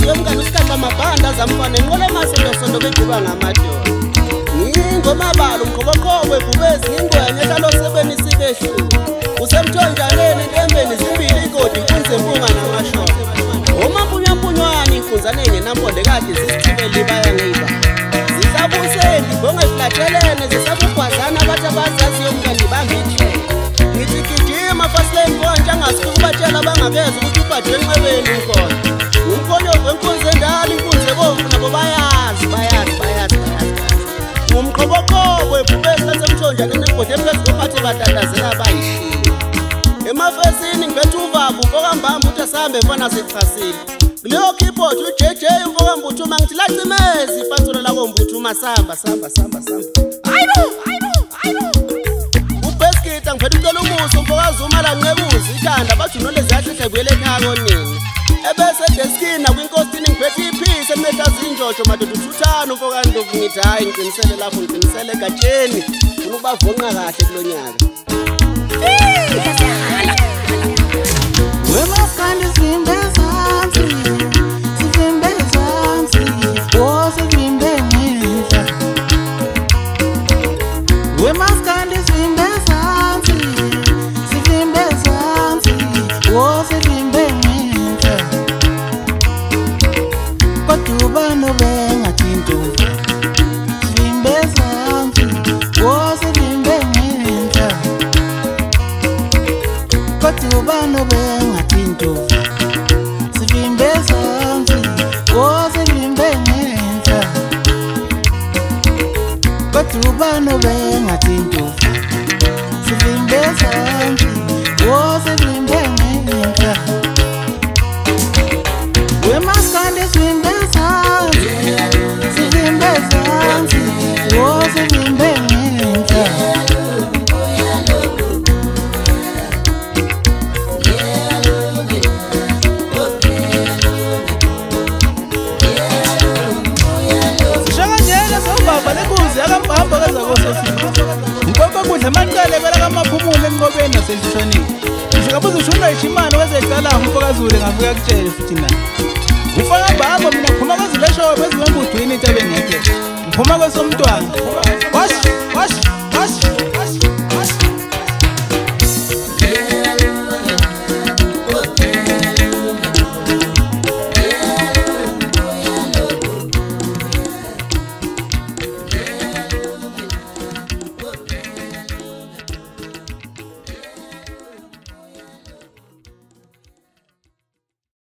yomngane usikhathi amabhanda zamfana enqole masondo beduba ngamadoda ngingomabalo umqhobaqhobwe bubezi ngingwenye hlalo sebeni sibeshu usemthonjaneni entembeni zimbili igodi kunzempunga namashoko omampunyampunywani inkunzaneni namponde kade zisithibeli bayangiba zisabuseli bonge flatshelene zisabugwazana abathi abazazi yomngane bambithi ngithi gijima fasileni konje angasuka ukubatshela bangakeza ukuthi ubhadwe enqebeni umkhonyo wenkunzi endala inkunzi ebomvu nabo bayazi umqhobaqhobwe bubesi lasemthonjaneni egode phezu kophathi batatazela bayishilo emafesini ngibethe uvavu mfokambamba uthi asambe mfana sechasile kuleyo keyboard uJJ mfokambuthuma ngithi lacimezi ifathulo lakombuthu samba hayibo ubeskita ngiphethe ucela umuso mfokazuma la nqebuzi ithanda bathi nolezi yahle kuyele ekhaya konini ebese deskini nakwinkosi ngiphethe iphisi emehla zinjojo madoda uthuthana mfokandovu ngithi hayi ngiqinisele lapho ngiqinisele egatsheni ufuna ukubavonqa kahle kulonyaka Wemaskandi simbezansi wose vimbengisa Wemaskandi simbezansi wose vimbengisa Koduba no benga tinto simbezansi wose vimbengisa Koduba no benga tinto sivimbezansi wose vimbengisa Koduba no benga tinto sivimbezansi wose vimbengisa Wemaskandi simbezansi wose vimbengisa Akambamba kaza kosofika Ngoko kudla amanqale bela kamaphumulo enqobeni nasentshonini Ngikabuza ushuna ishimano wezehlala umfokazule ngafika kutshele futhi na Ufaka bamba mina phuma kwezilesho bezwembudwini tabengeke Ngiphuma kwesomntwana